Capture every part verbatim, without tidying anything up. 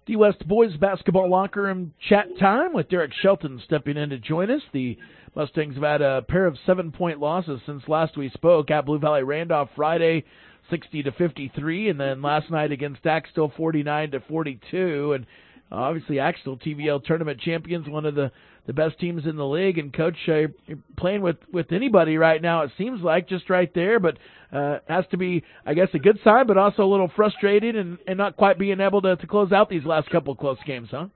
D West boys basketball locker room chat time with Derek Shelton stepping in to join us. The Mustangs have had a pair of seven-point losses since last we spoke at Blue Valley Randolph Friday, sixty to fifty-three, and then last night against Axtell, forty-nine to forty-two. And obviously, Axtell T V L tournament champions, one of the, the best teams in the league. And Coach, uh, you're playing with with anybody right now. It seems like just right there, but uh, has to be, I guess, a good sign, but also a little frustrating and, and not quite being able to, to close out these last couple of close games, huh?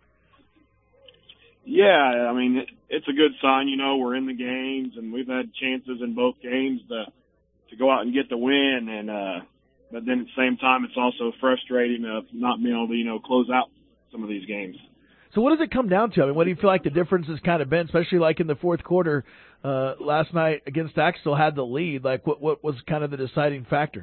Yeah, I mean, it, it's a good sign. You know, we're in the games, and we've had chances in both games to to go out and get the win. And uh, but then at the same time, it's also frustrating of not being able to, you know, close out some of these games. So what does it come down to? I mean, what do you feel like the difference has kind of been, especially like in the fourth quarter uh, last night against Axtell had the lead? Like, what what was kind of the deciding factor?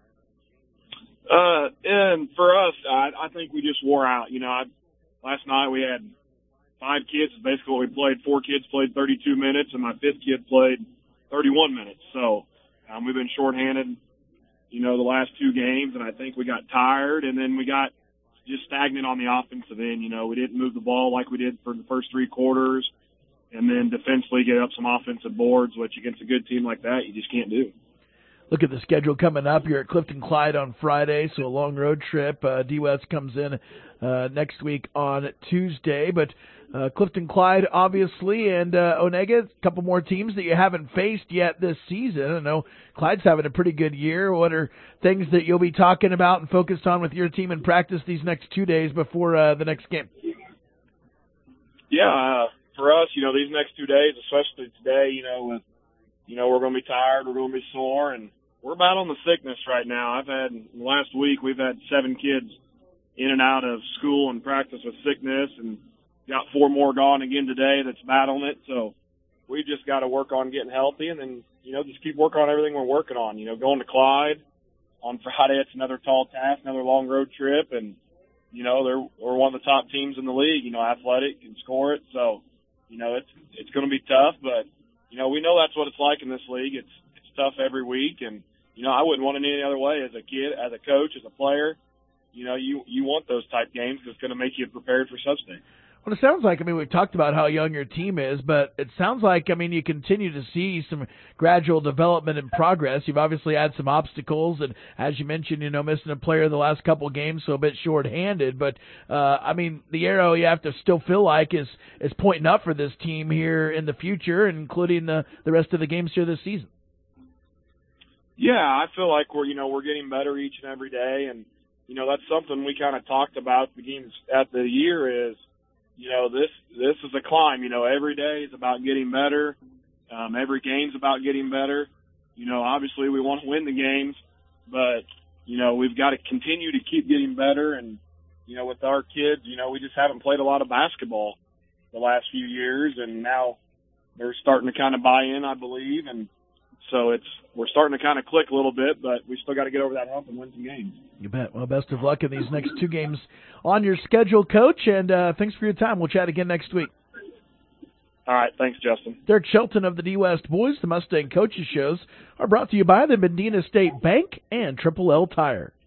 Uh, and for us, I, I think we just wore out. You know, I, last night we had five kids. Basically, what we played. Four kids played thirty-two minutes, and my fifth kid played thirty-one minutes. So um, we've been shorthanded, you know, the last two games, and I think we got tired, and then we got just stagnant on the offensive end. You know, we didn't move the ball like we did for the first three quarters, and then defensively get up some offensive boards, which against a good team like that, you just can't do. Look at the schedule coming up. You're at Clifton Clyde on Friday, so a long road trip. Uh, D West comes in uh, next week on Tuesday, but uh, Clifton Clyde, obviously, and uh, Onega, a couple more teams that you haven't faced yet this season. I know Clyde's having a pretty good year. What are things that you'll be talking about and focused on with your team in practice these next two days before uh, the next game? Yeah, uh, for us, you know, these next two days, especially today, you know, with, you know, we're going to be tired, we're going to be sore, and we're battling the sickness right now. I've had, last week, we've had seven kids in and out of school and practice with sickness, and got four more gone again today that's battling it. So we've just got to work on getting healthy and then, you know, just keep working on everything we're working on. You know, going to Clyde on Friday, it's another tall task, another long road trip, and, you know, they're we're one of the top teams in the league, you know, athletic, can score it. So, you know, it's it's going to be tough, but, you know, we know that's what it's like in this league. It's it's tough every week, and, you know, I wouldn't want it any other way as a kid, as a coach, as a player. You know, you, you want those type games because it's going to make you prepared for substate. Well, it sounds like, I mean, we've talked about how young your team is, but it sounds like, I mean, you continue to see some gradual development and progress. You've obviously had some obstacles, and as you mentioned, you know, missing a player the last couple of games, so a bit short-handed. But, uh, I mean, the arrow you have to still feel like is, is pointing up for this team here in the future, including the, the rest of the games here this season. Yeah, I feel like we're, you know, we're getting better each and every day, and, you know, that's something we kind of talked about the games at the year is, you know, this this is a climb. You know, every day is about getting better. Um, every game's about getting better. You know, obviously we want to win the games, but, you know, we've got to continue to keep getting better. And, you know, with our kids, you know, we just haven't played a lot of basketball the last few years, and now they're starting to kind of buy in, I believe. And so it's we're starting to kind of click a little bit, but we still got to get over that hump and win some games. You bet. Well, best of luck in these next two games on your schedule, Coach, and uh, thanks for your time. We'll chat again next week. All right. Thanks, Justin. Derek Shelton of the D West Boys, the Mustang Coaches Shows, are brought to you by the Medina State Bank and Triple L Tire.